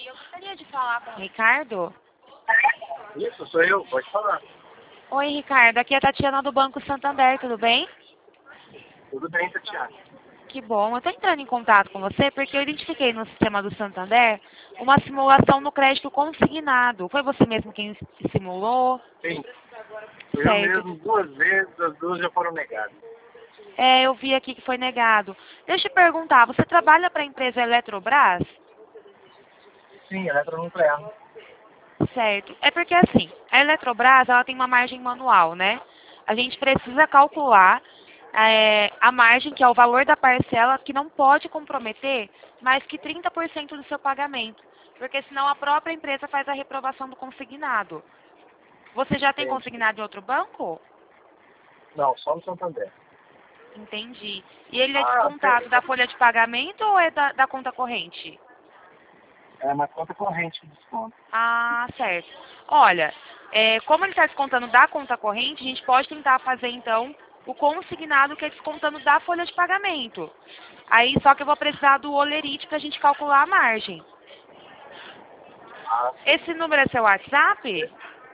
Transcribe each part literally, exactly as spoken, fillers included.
dia. Eu gostaria de falar com o Ricardo. Isso, sou eu, pode falar. Oi, Ricardo. Aqui é a Tatiana do Banco Santander, tudo bem? Tudo bem, Tatiana? Que bom. Eu estou entrando em contato com você porque eu identifiquei no sistema do Santander uma simulação no crédito consignado. Foi você mesmo quem simulou? Sim. Eu Certo. mesmo duas vezes, as duas já foram negadas. É, eu vi aqui que foi negado. Deixa eu te perguntar, você trabalha para a empresa Eletrobras? Sim, eletronuclear. Certo. É porque assim, a Eletrobras ela tem uma margem manual, né? A gente precisa calcular é, a margem, que é o valor da parcela, que não pode comprometer mais que trinta por cento do seu pagamento. Porque senão a própria empresa faz a reprovação do consignado. Você já tem Entendi. consignado em outro banco? Não, só no Santander. Entendi. E ele é Ah, descontado da folha de pagamento ou é da, da conta corrente? é uma conta corrente de desconto. Ah, certo. Olha, é, como ele está descontando da conta corrente, a gente pode tentar fazer, então, o consignado que é descontando da folha de pagamento. Aí, só que eu vou precisar do Olerite para a gente calcular a margem. Ah, Esse número é seu WhatsApp?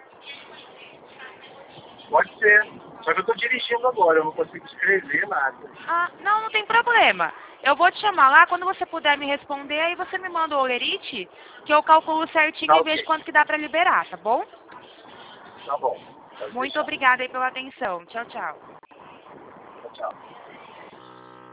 pode ser. Só que eu estou dirigindo agora, eu não consigo escrever nada. Ah, não, não tem problema. Eu vou te chamar lá, quando você puder me responder, aí você me manda o Olerite, que eu calculo certinho Tá e ok. vejo quanto que dá para liberar, tá bom? Tá bom. Pode Muito deixar. obrigada aí pela atenção. Tchau, tchau. Tchau, tchau.